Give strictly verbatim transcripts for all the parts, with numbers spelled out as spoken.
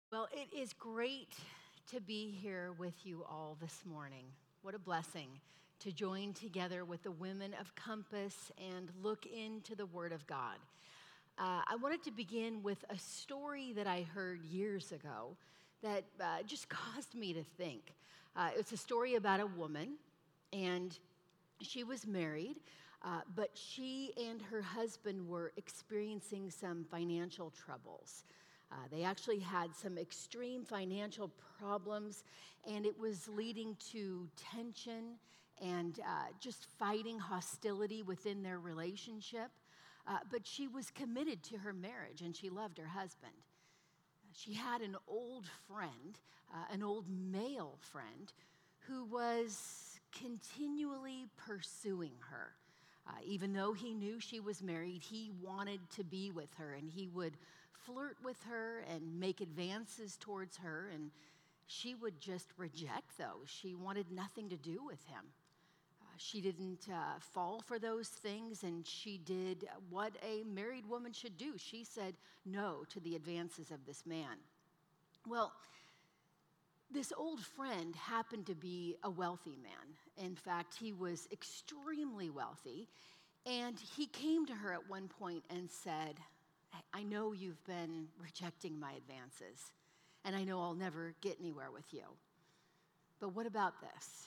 Well, it is great to be here with you all this morning. What a blessing to join together with the women of Compass and look into the Word of God. Uh, I wanted to begin with a story that I heard years ago that uh, just caused me to think. Uh, it's a story about a woman, and she was married, uh, but she and her husband were experiencing some financial troubles. Uh, they actually had some extreme financial problems, and it was leading to tension and uh, just fighting hostility within their relationship. Uh, but she was committed to her marriage, and she loved her husband. She had an old friend, uh, an old male friend, who was continually pursuing her. Uh, even though he knew she was married, he wanted to be with her, and he would flirt with her and make advances towards her, and she would just reject those. She wanted nothing to do with him. Uh, she didn't uh, fall for those things, and she did what a married woman should do. She said no to the advances of this man. Well, this old friend happened to be a wealthy man. In fact, he was extremely wealthy, and he came to her at one point and said, I know you've been rejecting my advances, and I know I'll never get anywhere with you. But what about this?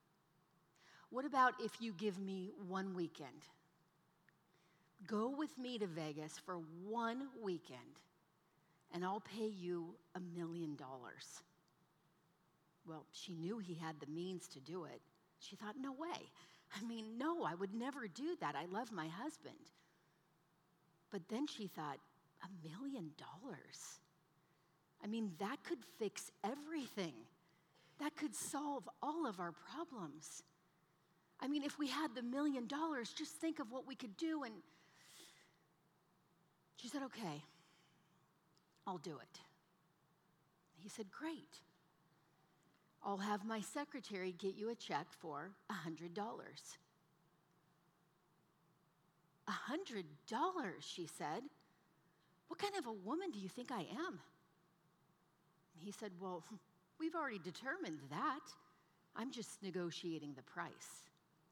What about if you give me one weekend? Go with me to Vegas for one weekend, and I'll pay you a million dollars. Well, she knew he had the means to do it. She thought, no way. I mean, no, I would never do that. I love my husband. But then she thought, a million dollars? I mean, that could fix everything. That could solve all of our problems. I mean, if we had the million dollars, just think of what we could do. And she said, okay, I'll do it. He said, great. I'll have my secretary get you a check for one hundred dollars. one hundred dollars, she said. What kind of a woman do you think I am? He said, well, we've already determined that. I'm just negotiating the price.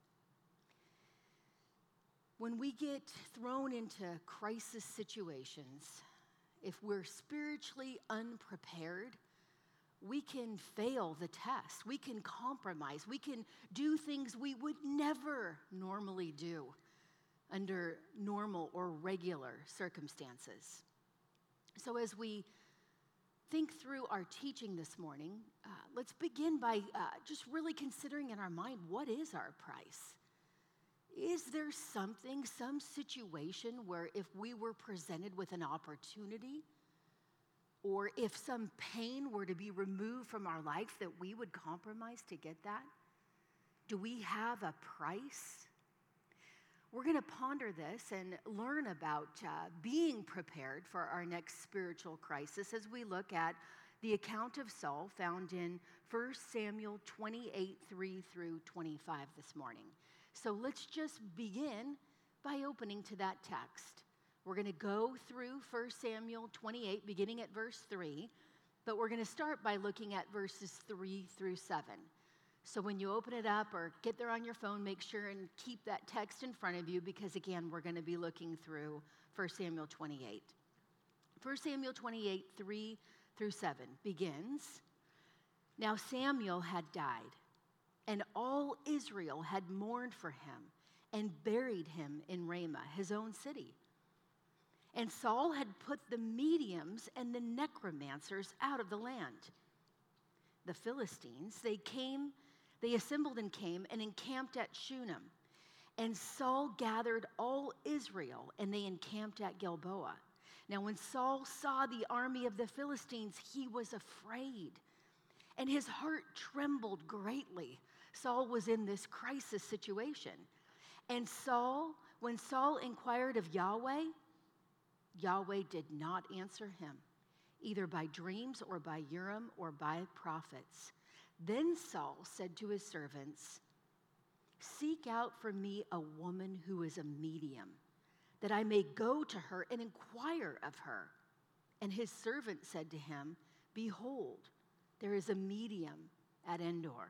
When we get thrown into crisis situations, if we're spiritually unprepared, we can fail the test. We can compromise. We can do things we would never normally do under normal or regular circumstances. So as we think through our teaching this morning, uh, let's begin by uh, just really considering in our mind, what is our price? Is there something, some situation where if we were presented with an opportunity, or if some pain were to be removed from our life, that we would compromise to get that? Do we have a price? We're going to ponder this and learn about uh, being prepared for our next spiritual crisis as we look at the account of Saul found in First Samuel twenty-eight, three through twenty-five this morning. So let's just begin by opening to that text. We're going to go through First Samuel twenty-eight, beginning at verse three, but we're going to start by looking at verses three through seven. So when you open it up or get there on your phone, make sure and keep that text in front of you because, again, we're going to be looking through First Samuel twenty-eight. First Samuel twenty-eight, three through seven begins, Now Samuel had died, and all Israel had mourned for him and buried him in Ramah, his own city. And Saul had put the mediums and the necromancers out of the land. The Philistines, they came, they assembled and came and encamped at Shunem. And Saul gathered all Israel, and they encamped at Gilboa. Now when Saul saw the army of the Philistines, he was afraid, and his heart trembled greatly. Saul was in this crisis situation. And Saul, when Saul inquired of Yahweh, Yahweh did not answer him, either by dreams or by Urim or by prophets. Then Saul said to his servants, Seek out for me a woman who is a medium, that I may go to her and inquire of her. And his servant said to him, behold, there is a medium at Endor.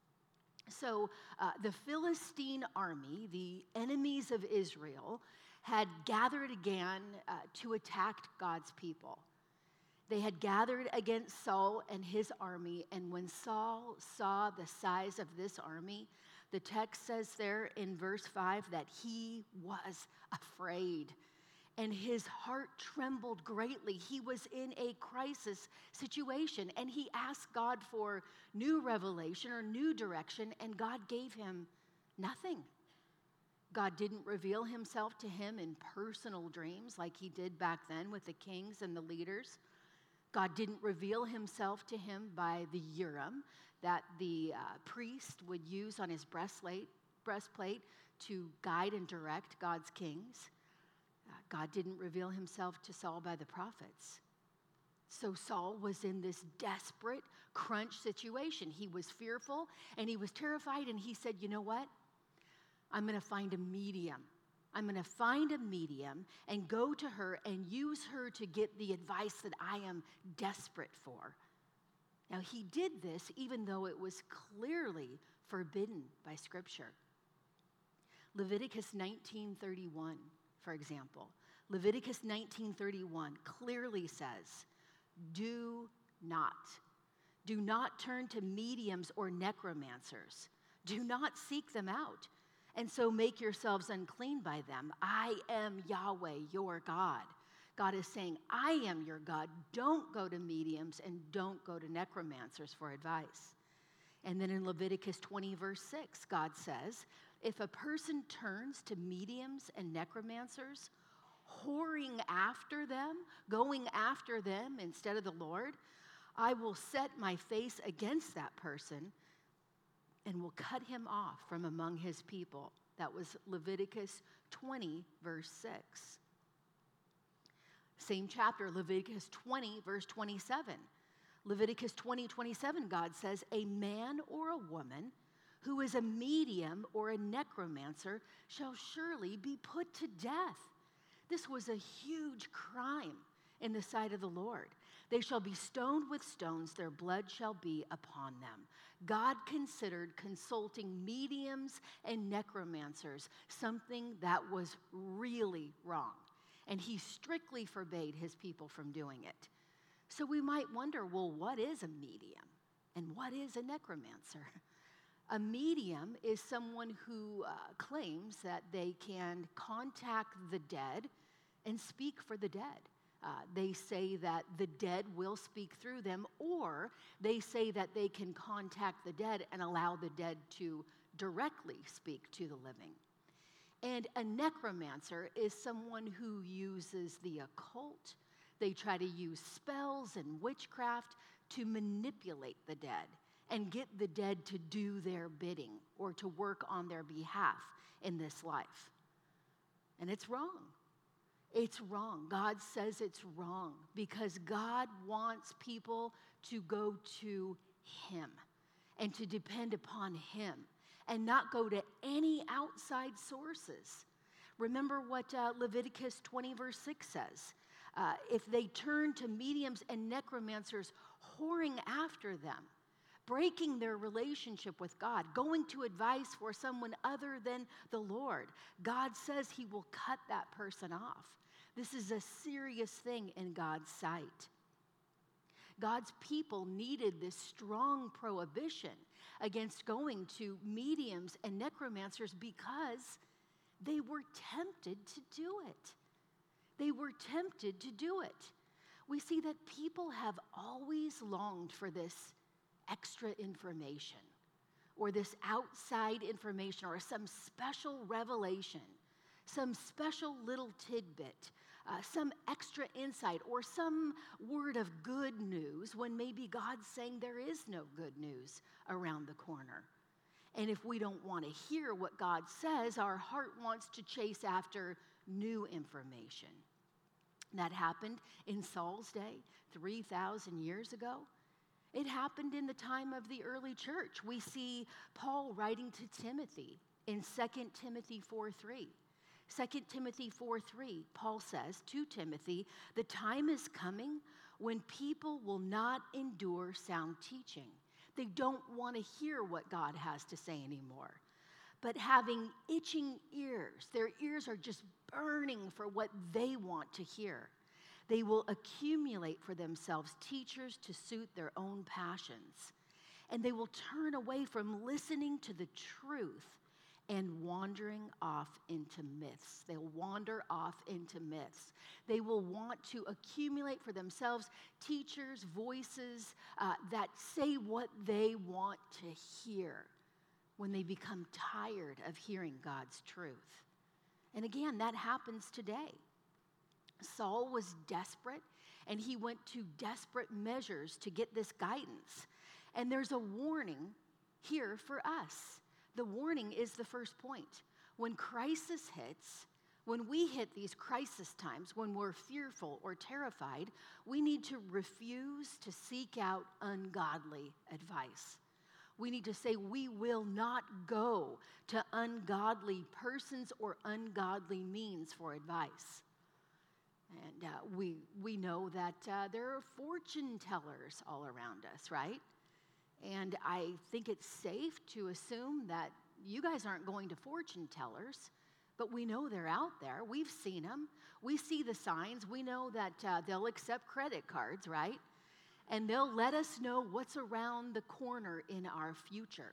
So uh, the Philistine army, the enemies of Israel, had gathered again uh, to attack God's people. They had gathered against Saul and his army, and when Saul saw the size of this army, the text says there in verse five that he was afraid, and his heart trembled greatly. He was in a crisis situation, and he asked God for new revelation or new direction, and God gave him nothing. God didn't reveal himself to him in personal dreams like he did back then with the kings and the leaders. God didn't reveal himself to him by the Urim that the uh, priest would use on his breastplate, breastplate to guide and direct God's kings. Uh, God didn't reveal himself to Saul by the prophets. So Saul was in this desperate crunch situation. He was fearful and he was terrified, and he said, you know what? I'm going to find a medium. I'm going to find a medium and go to her and use her to get the advice that I am desperate for. Now, he did this even though it was clearly forbidden by Scripture. Leviticus nineteen thirty-one, for example. Leviticus nineteen thirty-one clearly says, do not. Do not turn to mediums or necromancers. Do not seek them out, and so make yourselves unclean by them. I am Yahweh, your God. God is saying, I am your God. Don't go to mediums and don't go to necromancers for advice. And then in Leviticus twenty, verse six, God says, if a person turns to mediums and necromancers, whoring after them, going after them instead of the Lord, I will set my face against that person and will cut him off from among his people. That was Leviticus twenty, verse six. Same chapter, Leviticus twenty, verse twenty-seven. Leviticus twenty, twenty-seven, God says, a man or a woman who is a medium or a necromancer shall surely be put to death. This was a huge crime in the sight of the Lord. They shall be stoned with stones, their blood shall be upon them. God considered consulting mediums and necromancers something that was really wrong, and he strictly forbade his people from doing it. So we might wonder, well, what is a medium and what is a necromancer? A medium is someone who uh, claims that they can contact the dead and speak for the dead. Uh, they say that the dead will speak through them, or they say that they can contact the dead and allow the dead to directly speak to the living. And a necromancer is someone who uses the occult. They try to use spells and witchcraft to manipulate the dead and get the dead to do their bidding or to work on their behalf in this life. And it's wrong. It's wrong. God says it's wrong because God wants people to go to him and to depend upon him and not go to any outside sources. Remember what uh, Leviticus twenty, verse six says. Uh, if they turn to mediums and necromancers, whoring after them, breaking their relationship with God, going to advice for someone other than the Lord, God says he will cut that person off. This is a serious thing in God's sight. God's people needed this strong prohibition against going to mediums and necromancers because they were tempted to do it. They were tempted to do it. We see that people have always longed for this extra information or this outside information or some special revelation, some special little tidbit, uh, some extra insight, or some word of good news when maybe God's saying there is no good news around the corner. And if we don't want to hear what God says, our heart wants to chase after new information. That happened in Saul's day three thousand years ago. It happened in the time of the early church. We see Paul writing to Timothy in Second Timothy four three. Second Timothy four three, Paul says to Timothy, the time is coming when people will not endure sound teaching. They don't want to hear what God has to say anymore. But having itching ears, their ears are just burning for what they want to hear. They will accumulate for themselves teachers to suit their own passions. And they will turn away from listening to the truth and wandering off into myths. They'll wander off into myths. They will want to accumulate for themselves teachers, voices uh, that say what they want to hear when they become tired of hearing God's truth. And again, that happens today. Saul was desperate, and he went to desperate measures to get this guidance. And there's a warning here for us. The warning is the first point. When crisis hits, when we hit these crisis times, when we're fearful or terrified, we need to refuse to seek out ungodly advice. We need to say we will not go to ungodly persons or ungodly means for advice. And uh, we, we know that uh, there are fortune tellers all around us, right? And I think it's safe to assume that you guys aren't going to fortune tellers, but we know they're out there. We've seen them. We see the signs. We know that uh, they'll accept credit cards, right? And they'll let us know what's around the corner in our future.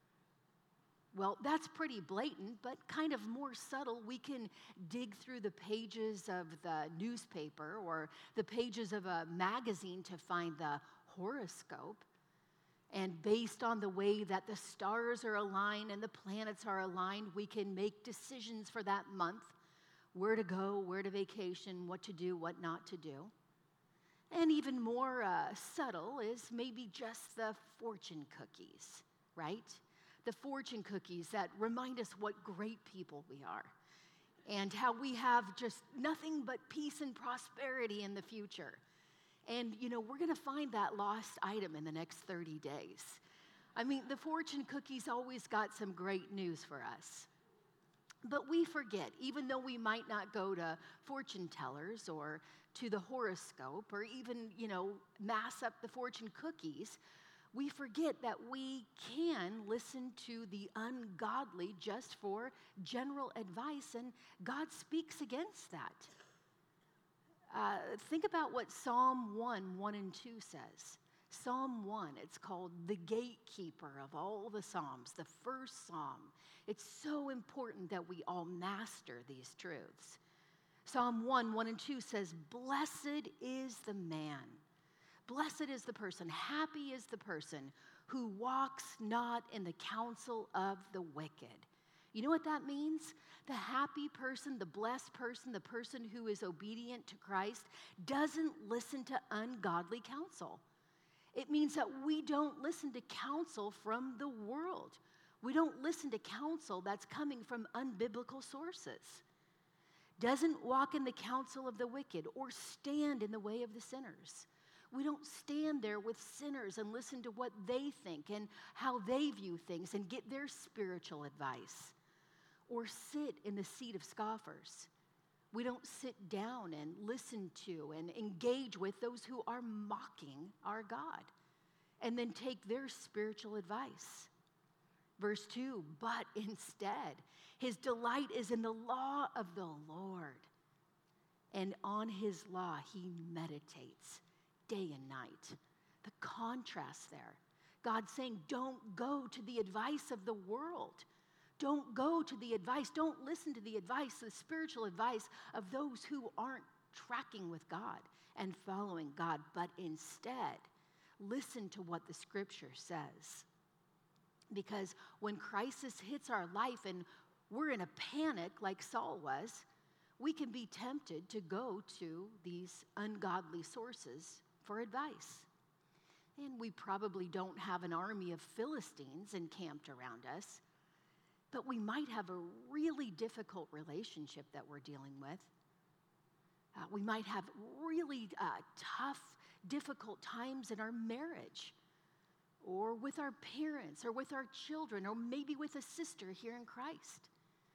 Well, that's pretty blatant, but kind of more subtle. We can dig through the pages of the newspaper or the pages of a magazine to find the horoscope. And based on the way that the stars are aligned and the planets are aligned, we can make decisions for that month, where to go, where to vacation, what to do, what not to do. And even more uh, subtle is maybe just the fortune cookies, right? The fortune cookies that remind us what great people we are and how we have just nothing but peace and prosperity in the future. And, you know, we're going to find that lost item in the next thirty days. I mean, the fortune cookies always got some great news for us. But we forget, even though we might not go to fortune tellers or to the horoscope or even, you know, mass up the fortune cookies, we forget that we can listen to the ungodly just for general advice, and God speaks against that. Uh, think about what Psalm one, one and two says. Psalm one, it's called the gatekeeper of all the Psalms, the first Psalm. It's so important that we all master these truths. Psalm one, one and two says, "Blessed is the man, blessed is the person, happy is the person who walks not in the counsel of the wicked." You know what that means? The happy person, the blessed person, the person who is obedient to Christ doesn't listen to ungodly counsel. It means that we don't listen to counsel from the world. We don't listen to counsel that's coming from unbiblical sources. Doesn't walk in the counsel of the wicked or stand in the way of the sinners. We don't stand there with sinners and listen to what they think and how they view things and get their spiritual advice. Or sit in the seat of scoffers. We don't sit down and listen to and engage with those who are mocking our God and then take their spiritual advice. Verse two, "But instead, his delight is in the law of the Lord, and on his law he meditates day and night." The contrast there. God saying, don't go to the advice of the world. Don't go to the advice, don't listen to the advice, the spiritual advice of those who aren't tracking with God and following God, but instead, listen to what the scripture says. Because when crisis hits our life and we're in a panic like Saul was, we can be tempted to go to these ungodly sources for advice. And we probably don't have an army of Philistines encamped around us, but we might have a really difficult relationship that we're dealing with. Uh, we might have really uh, tough, difficult times in our marriage, or with our parents, or with our children, or maybe with a sister here in Christ.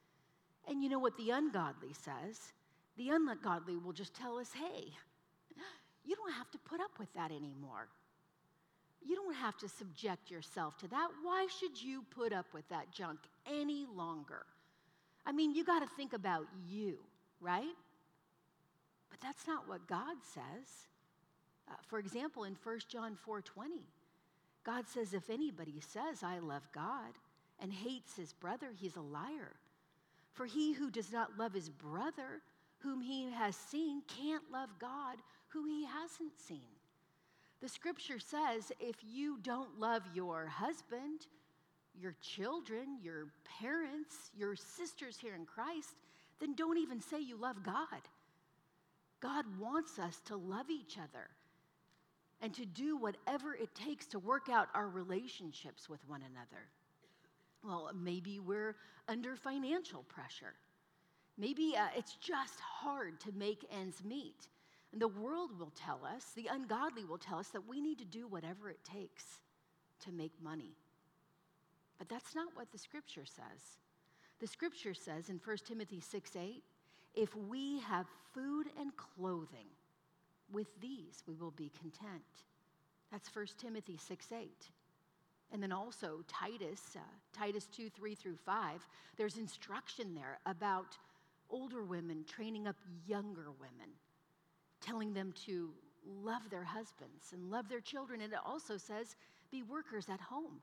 And you know what the ungodly says? The ungodly will just tell us, hey, You don't have to put up with that anymore. You don't have to subject yourself to that. Why should you put up with that junk any longer? I mean, you got to think about you, right? But that's not what God says. Uh, for example, in First John four twenty, God says, if anybody says, I love God, and hates his brother, he's a liar. For he who does not love his brother, whom he has seen, can't love God, who he hasn't seen. The scripture says if you don't love your husband, your children, your parents, your sisters here in Christ, then don't even say you love God. God wants us to love each other and to do whatever it takes to work out our relationships with one another. Well, maybe we're under financial pressure. Maybe uh, it's just hard to make ends meet. And the world will tell us, the ungodly will tell us that we need to do whatever it takes to make money. But that's not what the scripture says. The scripture says in First Timothy six eight, if we have food and clothing, with these we will be content. That's First Timothy six eight. And then also Titus, uh, Titus two three through five, there's instruction there about older women training up younger women, telling them to love their husbands and love their children. And it also says, be workers at home.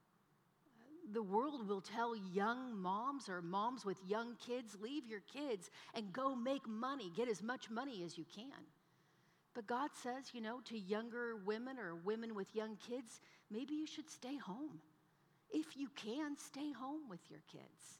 The world will tell young moms or moms with young kids, leave your kids and go make money, get as much money as you can. But God says, you know, to younger women or women with young kids, maybe you should stay home. If you can, stay home with your kids.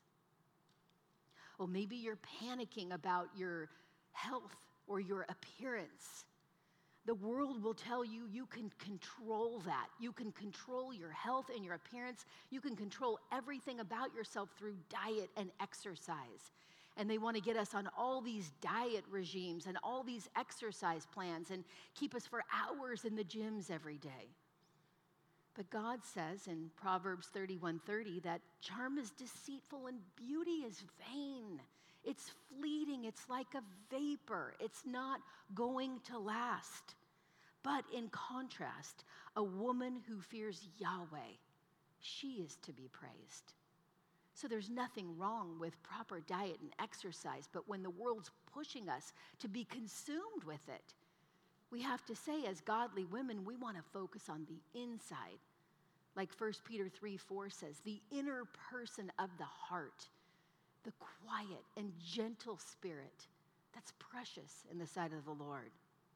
Or maybe you're panicking about your health or your appearance. The world will tell you you can control that. You can control your health and your appearance. You can control everything about yourself through diet and exercise. And they want to get us on all these diet regimes and all these exercise plans and keep us for hours in the gyms every day. But God says in Proverbs thirty-one thirty that charm is deceitful and beauty is vain. It's fleeting. It's like a vapor. It's not going to last. But in contrast, a woman who fears Yahweh, she is to be praised. So there's nothing wrong with proper diet and exercise, but when the world's pushing us to be consumed with it, we have to say as godly women, we want to focus on the inside. Like First Peter three four says, the inner person of the heart, the quiet and gentle spirit, that's precious in the sight of the Lord.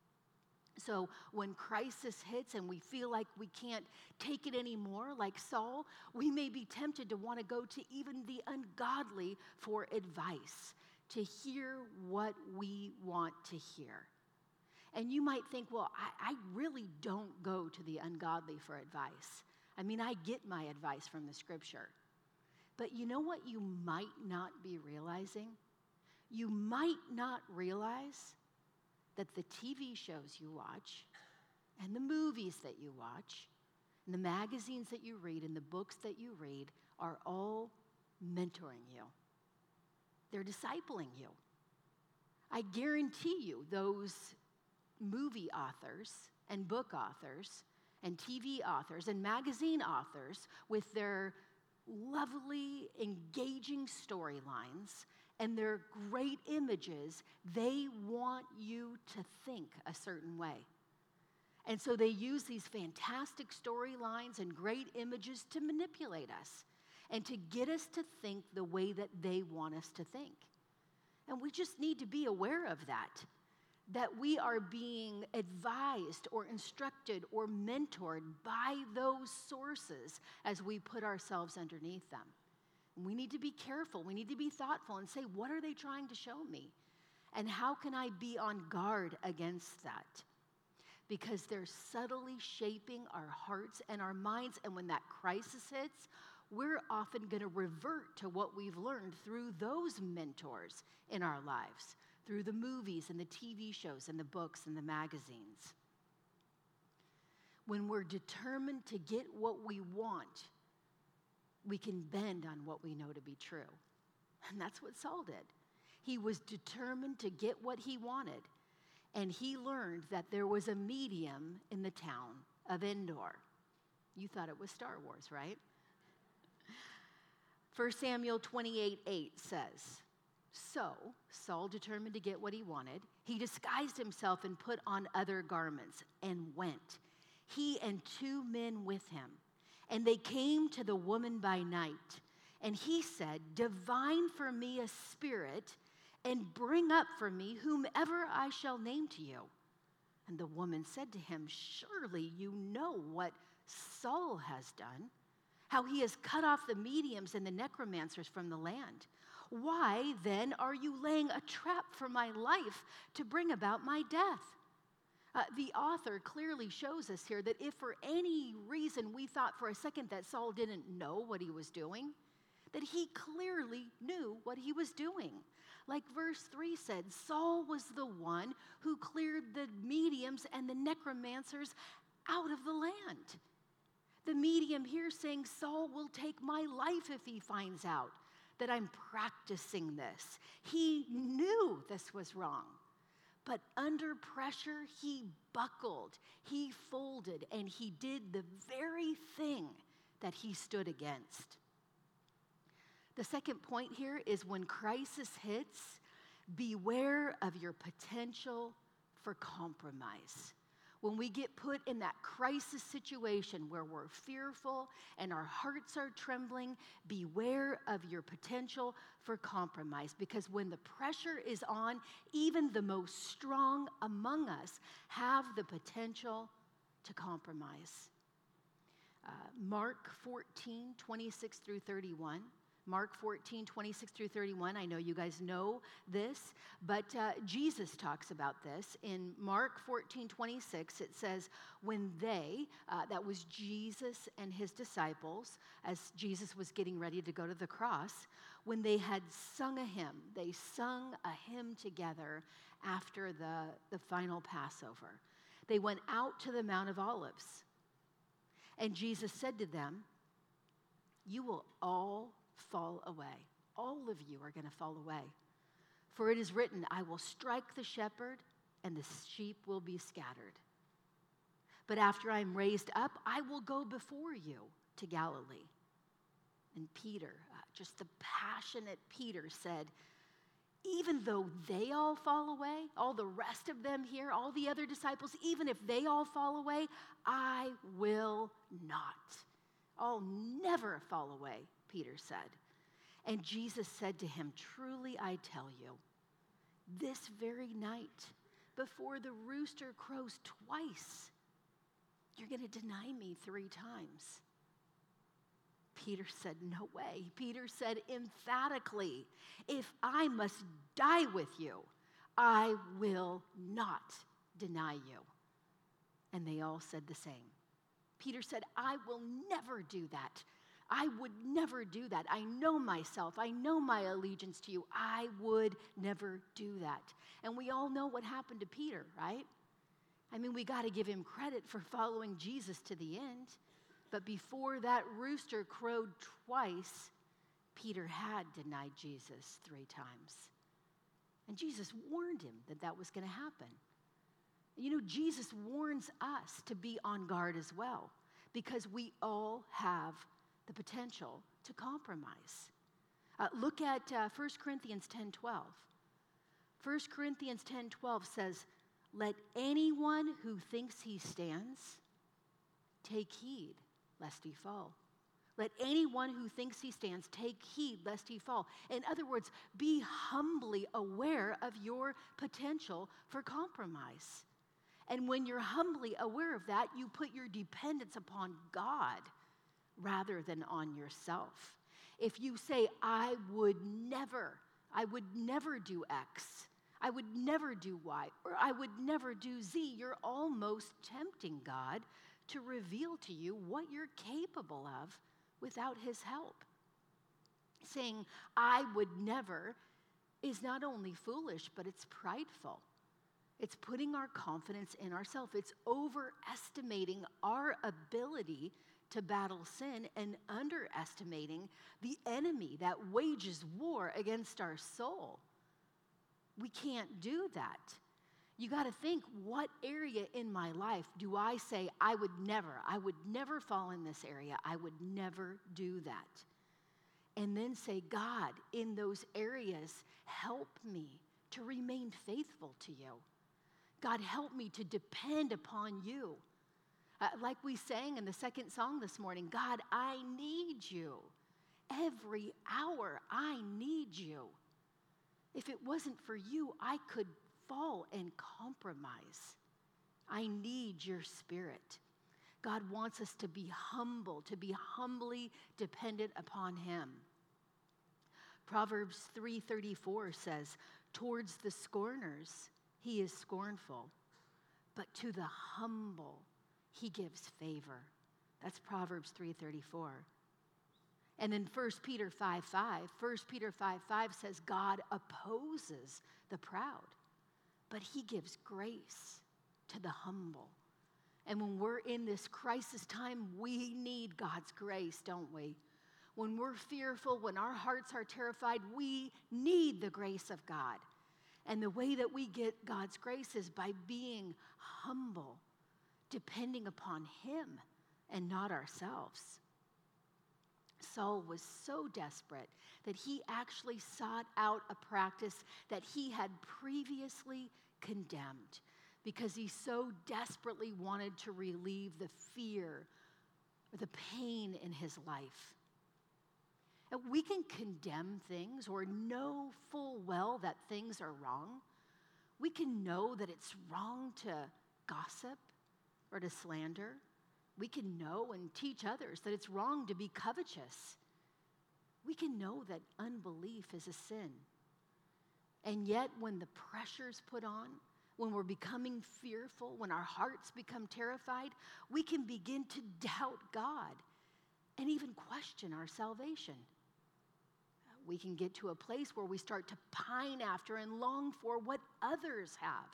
So when crisis hits and we feel like we can't take it anymore, like Saul, we may be tempted to want to go to even the ungodly for advice, to hear what we want to hear. And you might think, well, I, I really don't go to the ungodly for advice. I mean, I get my advice from the scripture. But you know what you might not be realizing? You might not realize that the T V shows you watch and the movies that you watch and the magazines that you read and the books that you read are all mentoring you. They're discipling you. I guarantee you those movie authors and book authors and T V authors and magazine authors with their lovely, engaging storylines and their great images, they want you to think a certain way. And so they use these fantastic storylines and great images to manipulate us and to get us to think the way that they want us to think. And we just need to be aware of that, that we are being advised or instructed or mentored by those sources as we put ourselves underneath them. We need to be careful. We need to be thoughtful and say, what are they trying to show me? And how can I be on guard against that? Because they're subtly shaping our hearts and our minds. And when that crisis hits, we're often going to revert to what we've learned through those mentors in our lives, through the movies and the T V shows and the books and the magazines. When we're determined to get what we want, we can bend on what we know to be true. And that's what Saul did. He was determined to get what he wanted. and he learned that there was a medium in the town of Endor. You thought it was Star Wars, right? First Samuel twenty-eight eight says, so Saul determined to get what he wanted. He disguised himself and put on other garments and went, he and two men with him. And they came to the woman by night. And he said, divine for me a spirit, and bring up for me whomever I shall name to you. And the woman said to him, surely you know what Saul has done, how he has cut off the mediums and the necromancers from the land. Why then are you laying a trap for my life to bring about my death? Uh, the author clearly shows us here that if for any reason we thought for a second that Saul didn't know what he was doing, that he clearly knew what he was doing. Like verse three said, Saul was the one who cleared the mediums and the necromancers out of the land. The medium here saying, Saul will take my life if he finds out that I'm practicing this. He knew this was wrong, but under pressure, he buckled, he folded, and he did the very thing that he stood against. The second point here is when crisis hits, beware of your potential for compromise. When we get put in that crisis situation where we're fearful and our hearts are trembling, beware of your potential for compromise. Because when the pressure is on, even the most strong among us have the potential to compromise. Uh, Mark fourteen, twenty-six through thirty-one. Mark fourteen, twenty-six through thirty-one. I know you guys know this, but uh, Jesus talks about this. In Mark fourteen, twenty-six, it says, when they, uh, that was Jesus and his disciples, as Jesus was getting ready to go to the cross, when they had sung a hymn, they sung a hymn together after the, the final Passover. They went out to the Mount of Olives, and Jesus said to them, you will all fall away. All of you are going to fall away. For it is written, I will strike the shepherd, and the sheep will be scattered. But after I am raised up, I will go before you to Galilee. And Peter, uh, just the passionate Peter, said, even though they all fall away, all the rest of them here, all the other disciples, even if they all fall away, I will not. I'll never fall away, Peter said. And Jesus said to him, truly I tell you, this very night, before the rooster crows twice, you're going to deny me three times. Peter said, no way. Peter said emphatically, if I must die with you, I will not deny you. And they all said the same. Peter said, I will never do that. I would never do that. I know myself. I know my allegiance to you. I would never do that. And we all know what happened to Peter, right? I mean, we got to give him credit for following Jesus to the end. But before that rooster crowed twice, Peter had denied Jesus three times. And Jesus warned him that that was going to happen. You know, Jesus warns us to be on guard as well, because we all have the potential to compromise. Uh, look at uh, First Corinthians ten twelve. First Corinthians ten twelve says, let anyone who thinks he stands take heed lest he fall. Let anyone who thinks he stands take heed lest he fall. In other words, be humbly aware of your potential for compromise. And when you're humbly aware of that, you put your dependence upon God rather than on yourself. If you say, I would never, I would never do X, I would never do Y, or I would never do Z, you're almost tempting God to reveal to you what you're capable of without his help. Saying, I would never is not only foolish, but it's prideful. It's putting our confidence in ourselves. It's overestimating our ability to battle sin and underestimating the enemy that wages war against our soul. We can't do that. You got to think, what area in my life do I say I would never, I would never fall in this area. I would never do that. And then say, God, in those areas, help me to remain faithful to you. God, help me to depend upon you. Uh, like we sang in the second song this morning, God, I need you. Every hour, I need you. If it wasn't for you, I could fall and compromise. I need your Spirit. God wants us to be humble, to be humbly dependent upon him. Proverbs three thirty-four says, towards the scorners, he is scornful, but to the humble, he gives favor. That's Proverbs three thirty-four. And then First Peter five five, First Peter five five says, God opposes the proud, but he gives grace to the humble. And when we're in this crisis time, we need God's grace, don't we? When we're fearful, when our hearts are terrified, we need the grace of God. And the way that we get God's grace is by being humble, depending upon him and not ourselves. Saul was so desperate that he actually sought out a practice that he had previously condemned because he so desperately wanted to relieve the fear or the pain in his life. And we can condemn things or know full well that things are wrong. We can know that it's wrong to gossip or to slander. We can know and teach others that it's wrong to be covetous. We can know that unbelief is a sin. And yet when the pressure's put on, when we're becoming fearful, when our hearts become terrified, we can begin to doubt God and even question our salvation. We can get to a place where we start to pine after and long for what others have.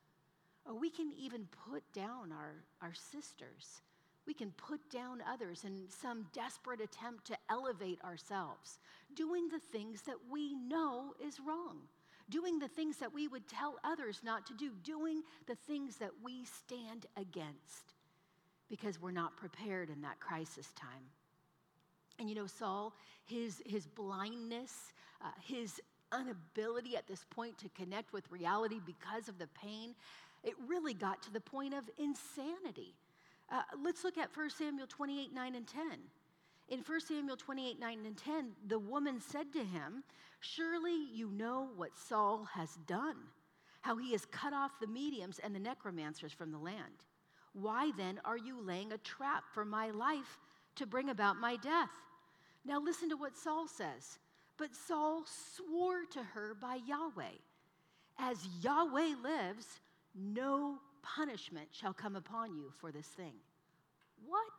Or we can even put down our, our sisters. We can put down others in some desperate attempt to elevate ourselves, doing the things that we know is wrong, doing the things that we would tell others not to do, doing the things that we stand against because we're not prepared in that crisis time. And you know, Saul, his, his blindness, uh, his inability at this point to connect with reality because of the pain, it really got to the point of insanity. Uh, let's look at First Samuel twenty-eight, nine and ten. In First Samuel twenty-eight, nine and ten, the woman said to him, surely you know what Saul has done, how he has cut off the mediums and the necromancers from the land. Why then are you laying a trap for my life to bring about my death? Now listen to what Saul says. But Saul swore to her by Yahweh, as Yahweh lives, no punishment shall come upon you for this thing. What?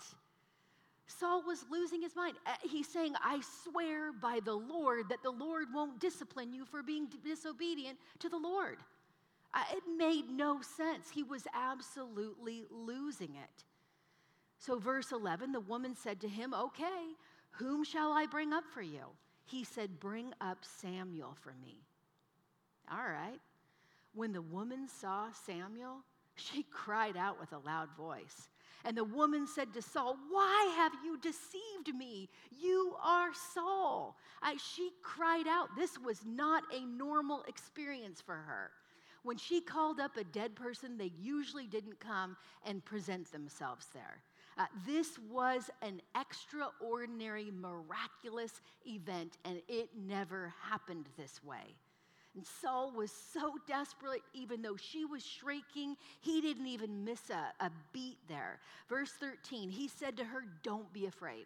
Saul was losing his mind. Uh, he's saying, I swear by the Lord that the Lord won't discipline you for being disobedient to the Lord. Uh, it made no sense. He was absolutely losing it. So verse eleven, the woman said to him, okay, whom shall I bring up for you? He said, bring up Samuel for me. All right. When the woman saw Samuel, she cried out with a loud voice. And the woman said to Saul, why have you deceived me? You are Saul. I, she cried out. This was not a normal experience for her. When she called up a dead person, they usually didn't come and present themselves there. Uh, this was an extraordinary, miraculous event, and it never happened this way. And Saul was so desperate, even though she was shrieking, he didn't even miss a, a beat there. Verse thirteen, he said to her, don't be afraid.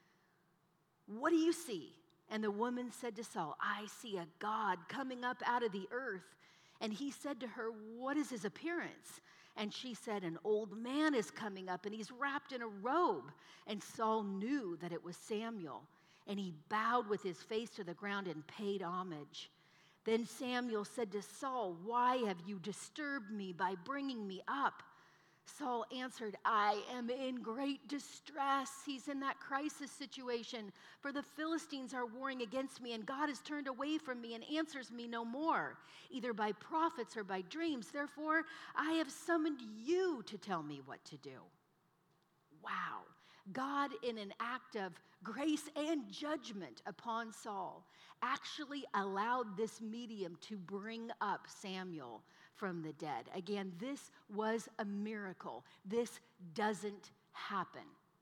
What do you see? And the woman said to Saul, I see a God coming up out of the earth. And he said to her, what is his appearance? And she said, an old man is coming up, and he's wrapped in a robe. And Saul knew that it was Samuel, and he bowed with his face to the ground and paid homage. Then Samuel said to Saul, why have you disturbed me by bringing me up? Saul answered, I am in great distress. He's in that crisis situation. For the Philistines are warring against me, and God has turned away from me and answers me no more, either by prophets or by dreams. Therefore, I have summoned you to tell me what to do. Wow. God, in an act of grace and judgment upon Saul, actually allowed this medium to bring up Samuel from the dead. Again, this was a miracle. This doesn't happen.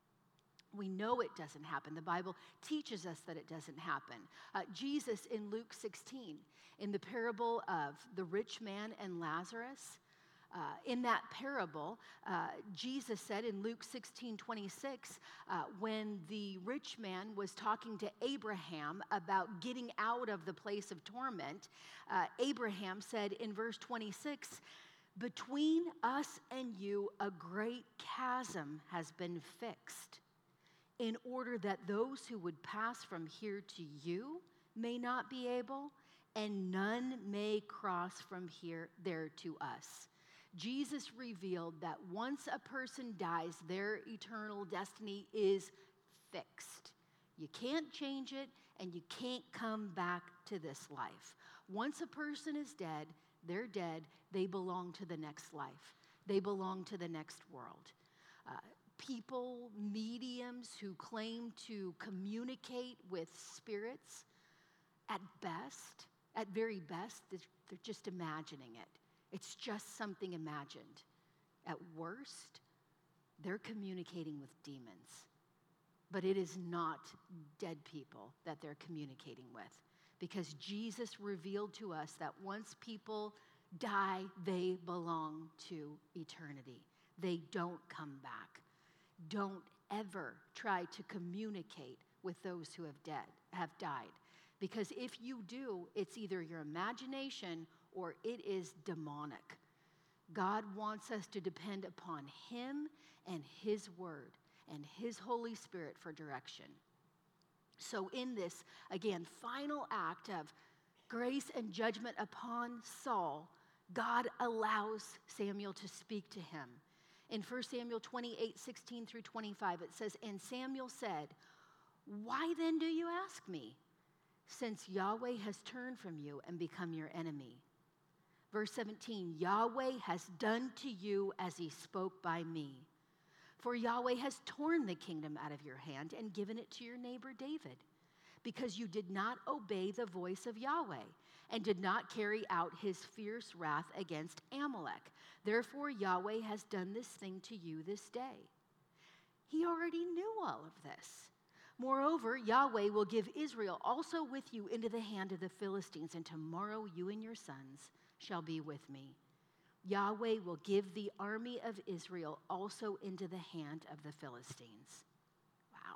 We know it doesn't happen. The Bible teaches us that it doesn't happen. Uh, Jesus in Luke sixteen, in the parable of the rich man and Lazarus, Uh, in that parable, uh, Jesus said in Luke sixteen twenty-six, uh, when the rich man was talking to Abraham about getting out of the place of torment, uh, Abraham said in verse twenty-six, between us and you a great chasm has been fixed, in order that those who would pass from here to you may not be able, and none may cross from here there to us. Jesus revealed that once a person dies, their eternal destiny is fixed. You can't change it, and you can't come back to this life. Once a person is dead, they're dead. They belong to the next life. They belong to the next world. Uh, people, mediums who claim to communicate with spirits, at best, at very best, they're just imagining it. It's just something imagined. At worst, they're communicating with demons. But it is not dead people that they're communicating with, because Jesus revealed to us that once people die, they belong to eternity. They don't come back. Don't ever try to communicate with those who have dead, have died. Because if you do, it's either your imagination or it is demonic. God wants us to depend upon Him and His Word and His Holy Spirit for direction. So in this, again, final act of grace and judgment upon Saul, God allows Samuel to speak to him. In First Samuel twenty-eight, sixteen through twenty-five, it says, and Samuel said, why then do you ask me, since Yahweh has turned from you and become your enemy? Verse seventeen, Yahweh has done to you as He spoke by me. For Yahweh has torn the kingdom out of your hand and given it to your neighbor David, because you did not obey the voice of Yahweh and did not carry out His fierce wrath against Amalek. Therefore, Yahweh has done this thing to you this day. He already knew all of this. Moreover, Yahweh will give Israel also with you into the hand of the Philistines, and tomorrow you and your sons shall be with me. Yahweh will give the army of Israel also into the hand of the Philistines. Wow.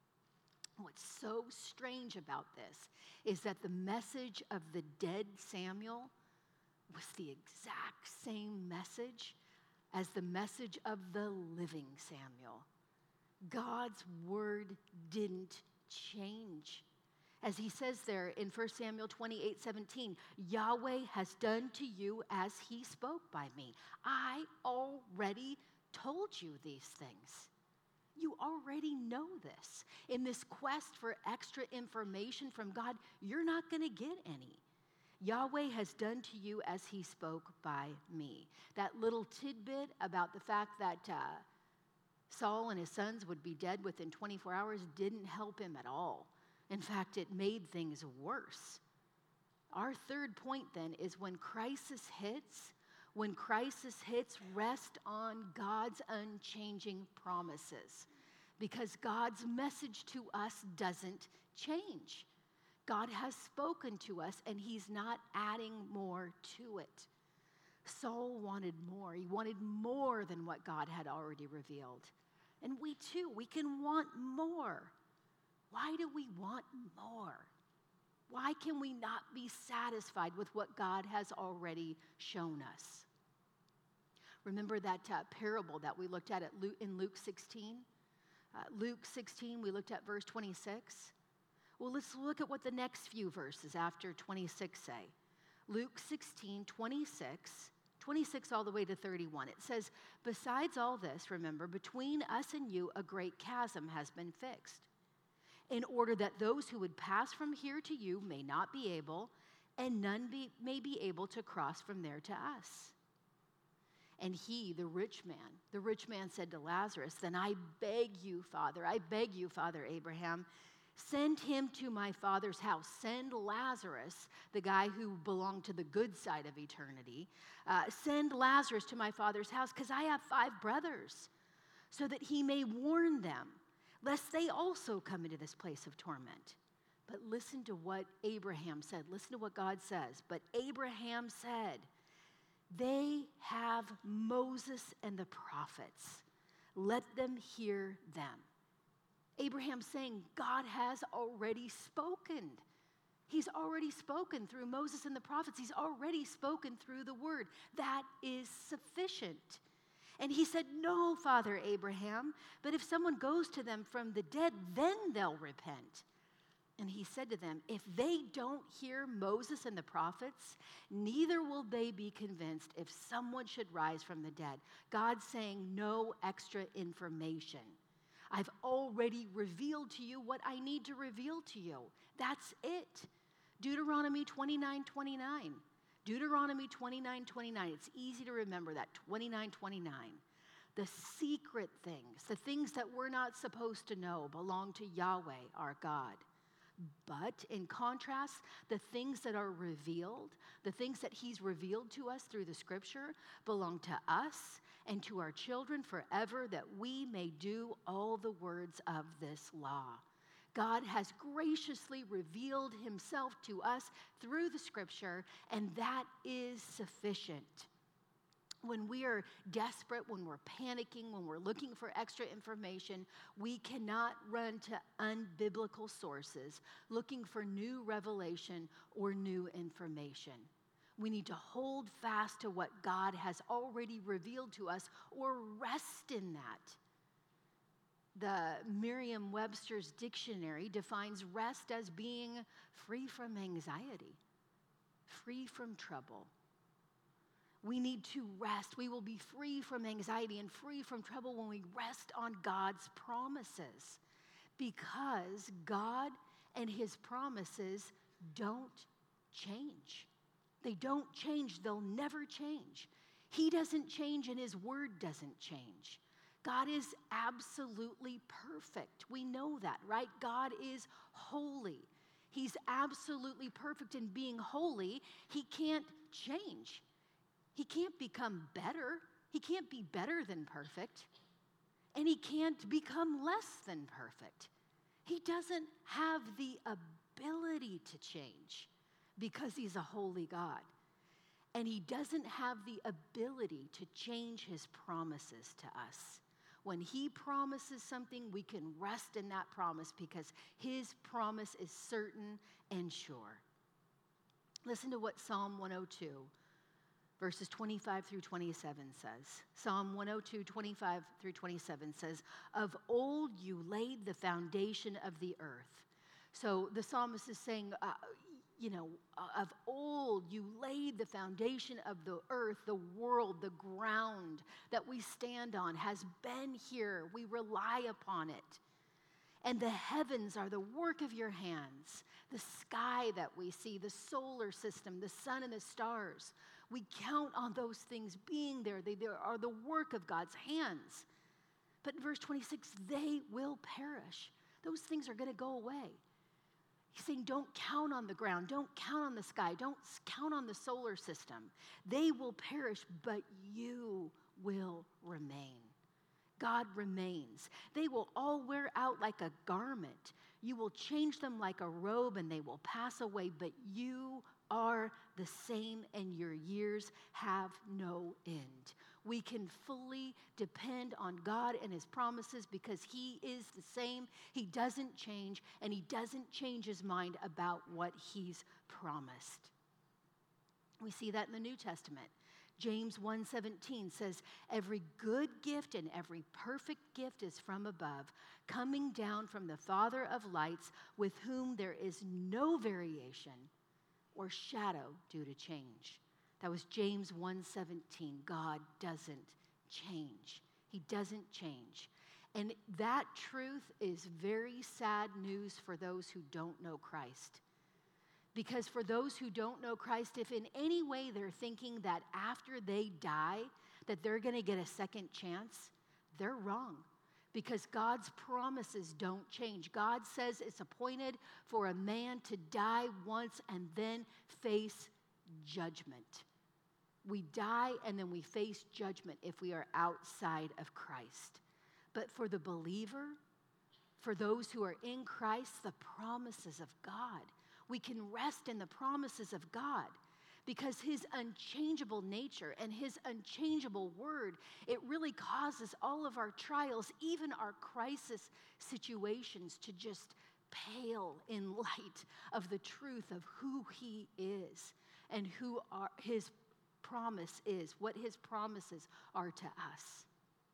What's so strange about this is that the message of the dead Samuel was the exact same message as the message of the living Samuel. God's word didn't change. As He says there in First Samuel twenty-eight, seventeen, Yahweh has done to you as He spoke by me. I already told you these things. You already know this. In this quest for extra information from God, you're not going to get any. Yahweh has done to you as He spoke by me. That little tidbit about the fact that uh, Saul and his sons would be dead within twenty-four hours didn't help him at all. In fact, it made things worse. Our third point then is when crisis hits, when crisis hits, rest on God's unchanging promises, because God's message to us doesn't change. God has spoken to us, and He's not adding more to it. Saul wanted more. He wanted more than what God had already revealed. And we too, we can want more. Why do we want more? Why can we not be satisfied with what God has already shown us? Remember that uh, parable that we looked at, at Luke, in Luke sixteen? Uh, Luke sixteen, we looked at verse twenty-six. Well, let's look at what the next few verses after twenty-six say. Luke sixteen, twenty-six twenty-six all the way to thirty-one. It says, besides all this, remember, between us and you a great chasm has been fixed, in order that those who would pass from here to you may not be able, and none be, may be able to cross from there to us. And he, the rich man, the rich man said to Lazarus, then I beg you, Father, I beg you, Father Abraham, send him to my father's house. Send Lazarus, the guy who belonged to the good side of eternity, uh, send Lazarus to my father's house, because I have five brothers, so that he may warn them, lest they also come into this place of torment. But listen to what Abraham said. Listen to what God says. But Abraham said, they have Moses and the prophets. Let them hear them. Abraham's saying God has already spoken. He's already spoken through Moses and the prophets. He's already spoken through the word. That is sufficient. And he said, no, Father Abraham, but if someone goes to them from the dead, then they'll repent. And he said to them, if they don't hear Moses and the prophets, neither will they be convinced if someone should rise from the dead. God's saying no extra information. I've already revealed to you what I need to reveal to you. That's it. Deuteronomy twenty-nine twenty-nine. Deuteronomy twenty-nine twenty-nine. It's easy to remember that, twenty-nine twenty-nine. The secret things, the things that we're not supposed to know, belong to Yahweh, our God. But in contrast, the things that are revealed, the things that he's revealed to us through the scripture, belong to us and to our children forever, that we may do all the words of this law. God has graciously revealed himself to us through the scripture, and that is sufficient. When we are desperate, when we're panicking, when we're looking for extra information, we cannot run to unbiblical sources looking for new revelation or new information. We need to hold fast to what God has already revealed to us, or rest in that. The Merriam-Webster's dictionary defines rest as being free from anxiety, free from trouble. We need to rest. We will be free from anxiety and free from trouble when we rest on God's promises, because God and his promises don't change. They don't change. They'll never change. He doesn't change, and his word doesn't change. God is absolutely perfect. We know that, right? God is holy. He's absolutely perfect in being holy. He can't change. He can't become better. He can't be better than perfect. And he can't become less than perfect. He doesn't have the ability to change because he's a holy God. And he doesn't have the ability to change his promises to us. When he promises something, we can rest in that promise because his promise is certain and sure. Listen to what Psalm one oh two verses twenty-five through twenty-seven says. Psalm one oh two, twenty-five through twenty-seven says, of old you laid the foundation of the earth. So the psalmist is saying, uh, you know, uh, of old you laid the foundation of the earth, the world, the ground that we stand on has been here. We rely upon it. And the heavens are the work of your hands. The sky that we see, the solar system, the sun and the stars. We count on those things being there. They, they are the work of God's hands. But in verse twenty-six, they will perish. Those things are going to go away. He's saying don't count on the ground. Don't count on the sky. Don't count on the solar system. They will perish, but you will remain. God remains. They will all wear out like a garment. You will change them like a robe, and they will pass away, but you are the same, and your years have no end. We can fully depend on God and his promises because he is the same. He doesn't change, and he doesn't change his mind about what he's promised. We see that in the New Testament. James one seventeen says, every good gift and every perfect gift is from above, coming down from the Father of lights, with whom there is no variation or shadow due to change. That was James one seventeen. God doesn't change. He doesn't change. And that truth is very sad news for those who don't know Christ. Because for those who don't know Christ, if in any way they're thinking that after they die, that they're going to get a second chance, they're wrong. Because God's promises don't change. God says it's appointed for a man to die once and then face judgment. We die and then we face judgment if we are outside of Christ. But for the believer, for those who are in Christ, the promises of God, we can rest in the promises of God. Because his unchangeable nature and his unchangeable word, it really causes all of our trials, even our crisis situations, to just pale in light of the truth of who he is and who our, his promise is, what his promises are to us.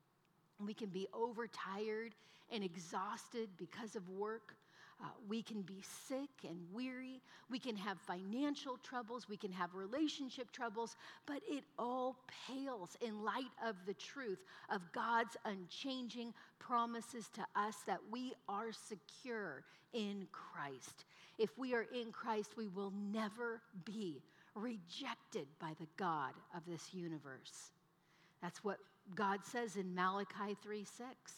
We can be overtired and exhausted because of work. Uh, we can be sick and weary. We can have financial troubles. We can have relationship troubles. But it all pales in light of the truth of God's unchanging promises to us that we are secure in Christ. If we are in Christ, we will never be rejected by the God of this universe. That's what God says in Malachi three six.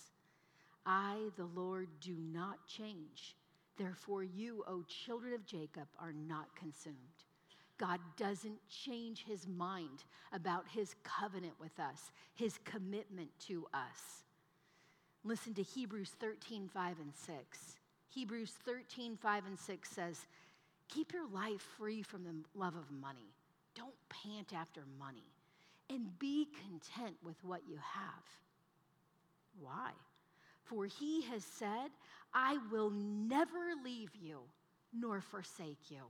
I, the Lord, do not change. Therefore, you, O children of Jacob, are not consumed. God doesn't change his mind about his covenant with us, his commitment to us. Listen to Hebrews thirteen five and six. Hebrews thirteen five and six says, keep your life free from the love of money. Don't pant after money. And be content with what you have. Why? For he has said, I will never leave you nor forsake you.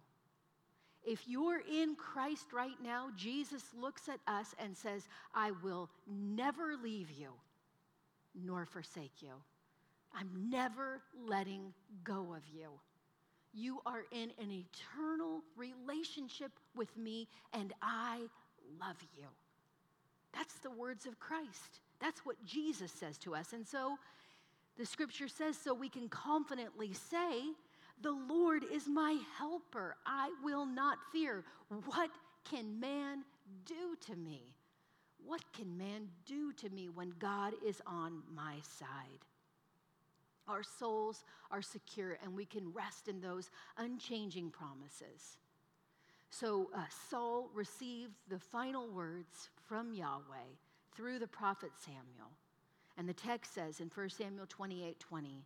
If you're in Christ right now, Jesus looks at us and says, I will never leave you nor forsake you. I'm never letting go of you. You are in an eternal relationship with me, and I love you. That's the words of Christ. That's what Jesus says to us. And so the scripture says, so we can confidently say, the Lord is my helper. I will not fear. What can man do to me? What can man do to me when God is on my side? Our souls are secure, and we can rest in those unchanging promises. So uh, Saul received the final words from Yahweh through the prophet Samuel. And the text says in First Samuel twenty-eight twenty,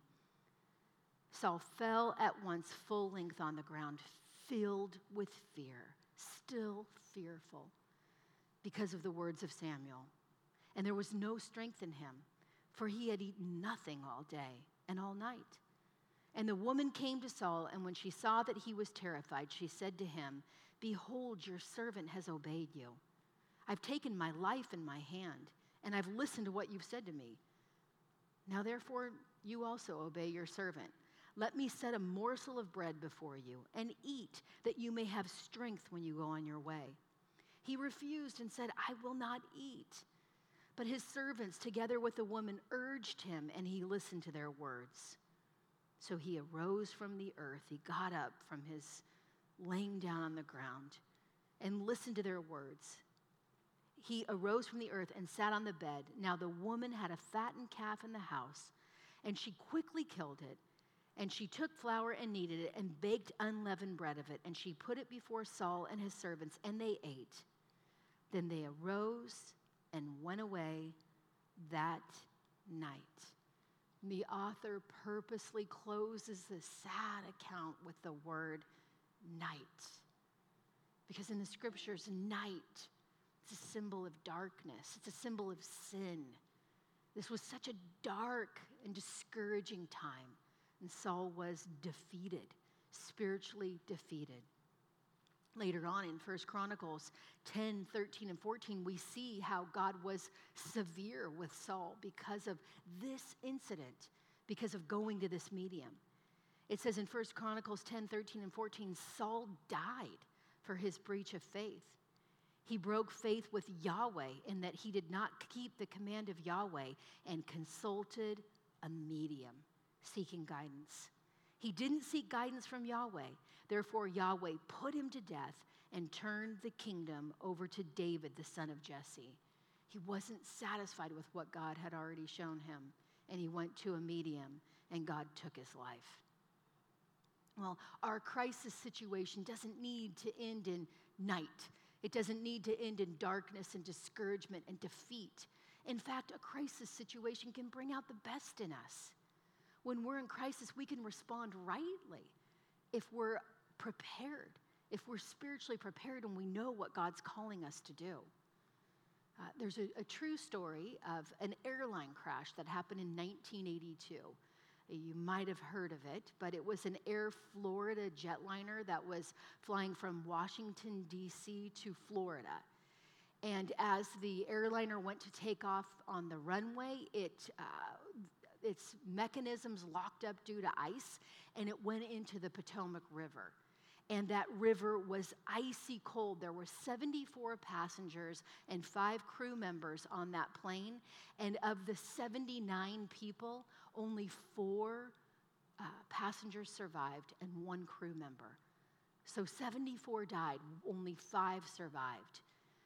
Saul fell at once full length on the ground, filled with fear, still fearful because of the words of Samuel. And there was no strength in him, for he had eaten nothing all day and all night. And the woman came to Saul, and when she saw that he was terrified, she said to him, behold, your servant has obeyed you. I've taken my life in my hand, and I've listened to what you've said to me. Now therefore, you also obey your servant. Let me set a morsel of bread before you, and eat, that you may have strength when you go on your way. He refused and said, I will not eat. But his servants, together with the woman, urged him, and he listened to their words. So he arose from the earth. He got up from his laying down on the ground and listened to their words. He arose from the earth and sat on the bed. Now the woman had a fattened calf in the house, and she quickly killed it. And she took flour and kneaded it and baked unleavened bread of it. And she put it before Saul and his servants, and they ate. Then they arose and went away that night. The author purposely closes the sad account with the word night. Because in the scriptures, night, it's a symbol of darkness. It's a symbol of sin. This was such a dark and discouraging time. And Saul was defeated, spiritually defeated. Later on in First Chronicles ten, thirteen, and fourteen, we see how God was severe with Saul because of this incident, because of going to this medium. It says in First Chronicles ten, thirteen, and fourteen, Saul died for his breach of faith. He broke faith with Yahweh in that he did not keep the command of Yahweh and consulted a medium seeking guidance. He didn't seek guidance from Yahweh. Therefore, Yahweh put him to death and turned the kingdom over to David, the son of Jesse. He wasn't satisfied with what God had already shown him, and he went to a medium, and God took his life. Well, our crisis situation doesn't need to end in night. It doesn't need to end in darkness and discouragement and defeat. In fact, a crisis situation can bring out the best in us. When we're in crisis, we can respond rightly if we're prepared, if we're spiritually prepared and we know what God's calling us to do. Uh, there's a, a true story of an airline crash that happened in nineteen eighty-two. You might have heard of it, but it was an Air Florida jetliner that was flying from Washington, D C to Florida. And as the airliner went to take off on the runway, it uh, its mechanisms locked up due to ice, and it went into the Potomac River. And that river was icy cold. There were seventy-four passengers and five crew members on that plane. And of the seventy-nine people, only four uh, passengers survived and one crew member. So seventy-four died, only five survived.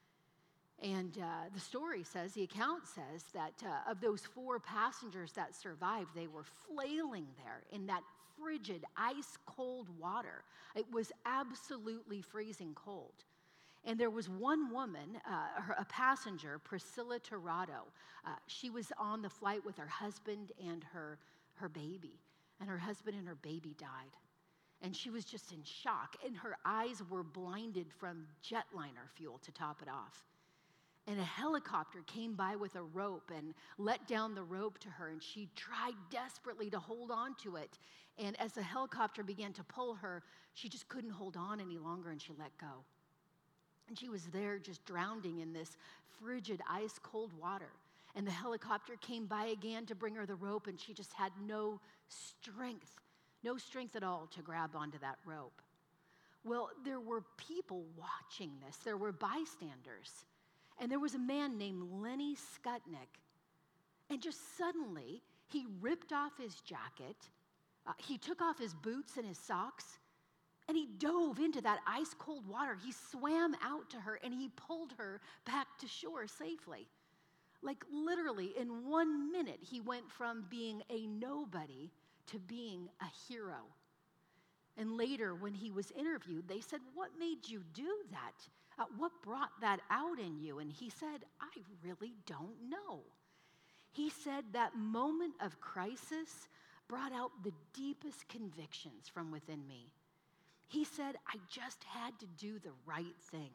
And uh, the story says, the account says that uh, of those four passengers that survived, they were flailing there in that frigid, ice-cold water. It was absolutely freezing cold. And there was one woman, uh, her, a passenger, Priscilla Tirado. Uh, she was on the flight with her husband and her, her baby. And her husband and her baby died. And she was just in shock. And her eyes were blinded from jetliner fuel to top it off. And a helicopter came by with a rope and let down the rope to her, and she tried desperately to hold on to it. And as the helicopter began to pull her, she just couldn't hold on any longer, and she let go. And she was there just drowning in this frigid, ice-cold water. And the helicopter came by again to bring her the rope, and she just had no strength, no strength at all to grab onto that rope. Well, there were people watching this. There were bystanders. And there was a man named Lenny Skutnik. And just suddenly, he ripped off his jacket, uh, he took off his boots and his socks, and he dove into that ice-cold water. He swam out to her, and he pulled her back to shore safely. Like literally, in one minute, he went from being a nobody to being a hero. And later, when he was interviewed, they said, "What made you do that? Uh, what brought that out in you?" And he said, "I really don't know." He said that moment of crisis brought out the deepest convictions from within me. He said, "I just had to do the right thing."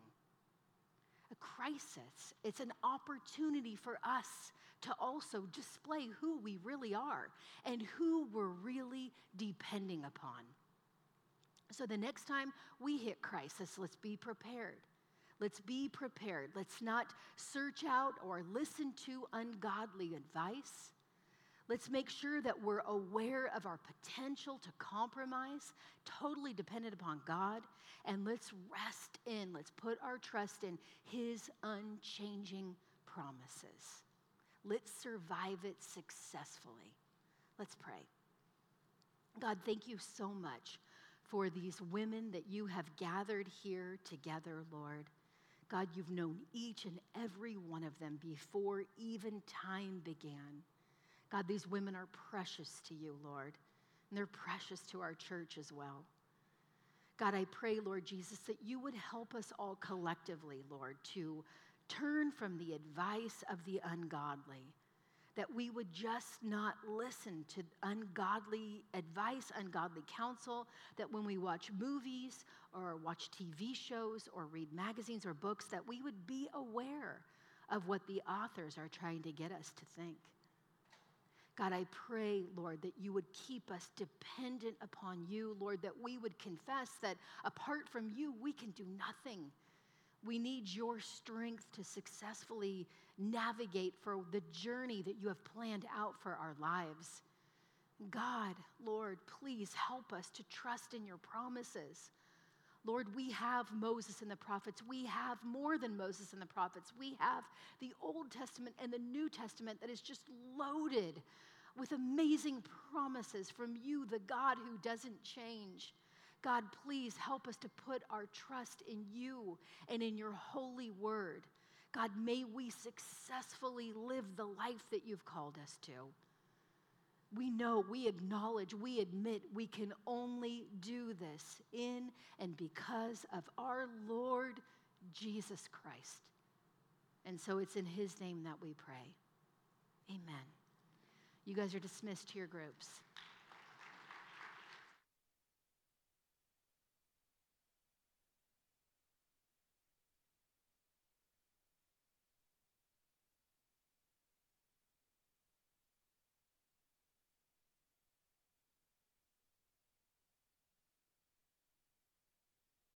A crisis, it's an opportunity for us to also display who we really are and who we're really depending upon. So the next time we hit crisis, let's be prepared. Let's be prepared. Let's not search out or listen to ungodly advice. Let's make sure that we're aware of our potential to compromise, totally dependent upon God, and let's rest in, let's put our trust in His unchanging promises. Let's survive it successfully. Let's pray. God, thank you so much for these women that you have gathered here together, Lord. God, you've known each and every one of them before even time began. God, these women are precious to you, Lord, and they're precious to our church as well. God, I pray, Lord Jesus, that you would help us all collectively, Lord, to turn from the advice of the ungodly, that we would just not listen to ungodly advice, ungodly counsel, that when we watch movies or watch T V shows or read magazines or books, that we would be aware of what the authors are trying to get us to think. God, I pray, Lord, that you would keep us dependent upon you, Lord, that we would confess that apart from you, we can do nothing. We need your strength to successfully navigate for the journey that you have planned out for our lives. God, Lord, please help us to trust in your promises. Lord, we have Moses and the prophets. We have more than Moses and the prophets. We have the Old Testament and the New Testament that is just loaded with amazing promises from you, the God who doesn't change. God, please help us to put our trust in you and in your holy word. God, may we successfully live the life that you've called us to. We know, we acknowledge, we admit we can only do this in and because of our Lord Jesus Christ. And so it's in his name that we pray. Amen. You guys are dismissed to your groups.